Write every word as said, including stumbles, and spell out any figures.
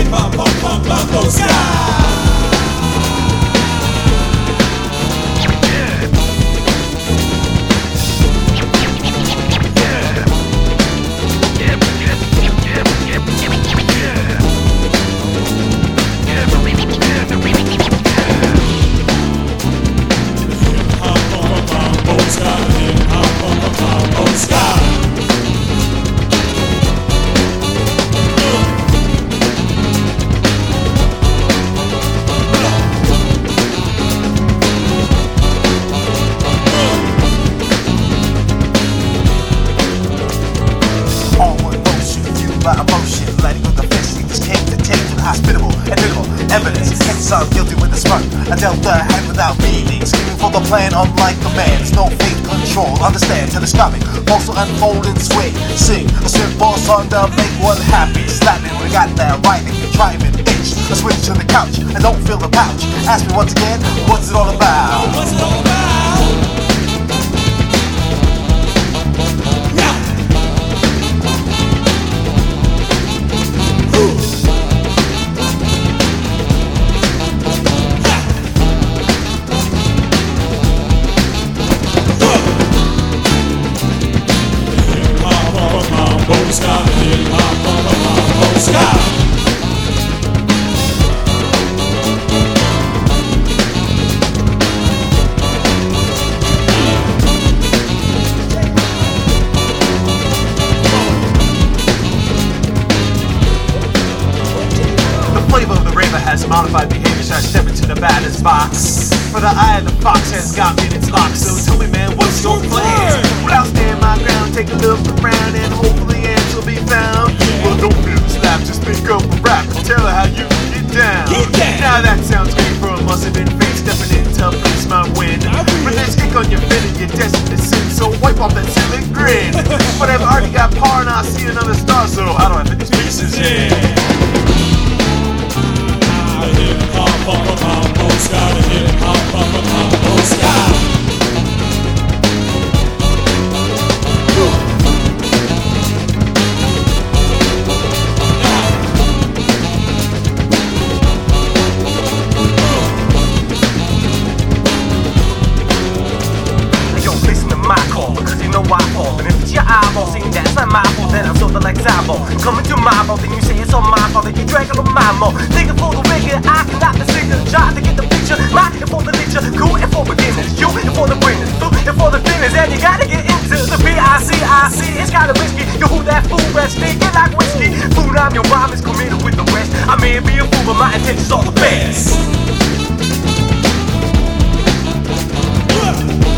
hop, hop, hop, mambo ska. Evidence, hence I'm guilty with a smirk. I dealt the hand without meaning, scheming for the plan unlike the man's. No faith control, understand, telescopic, also unfolding swing. Sing a simple song to make one happy. Slapping, we got that rhyming, driving, itch. I switch to the couch, I don't feel the pouch. Ask me once again, what's it all about? What's it all about? Yeah. Ooh. Has modified behavior, so I step into the baddest box. For the eye of the fox has got me in its lock. So tell me, man, what's your plan? Well, I'll stand my ground, take a look around, and hopefully answers will be found. Well, don't feel the slap, just pick up a rap and tell her how you get down. Now that sounds great for a must have been fake, stepping into place my win. But there's ink on your fin and you're destined to sin, so wipe off that silly grin. But I've already got par and I see another star, so how do I fit these pieces in? Hip hop, hop, hop, mambo ska. Hip hop, hop, hop, mambo ska. Yo, listen to my call because you know I fall. And if it's your eyeball saying that's not my fault, then I'm sort of like Zabo. Coming to my fault, then you say it's all my fault that you drank a little my more. Thinking for the wicked, I cannot the figure. Try to get the picture, mine and for the nature, cool and for beginners, you and for the winners, food and for the dinners, and you gotta get into the B I C I C. It's kinda risky, you who that fool rest, thinking like whiskey. Food, I'm your rhyme is committed with the rest. I may be a fool, but my intentions are the best.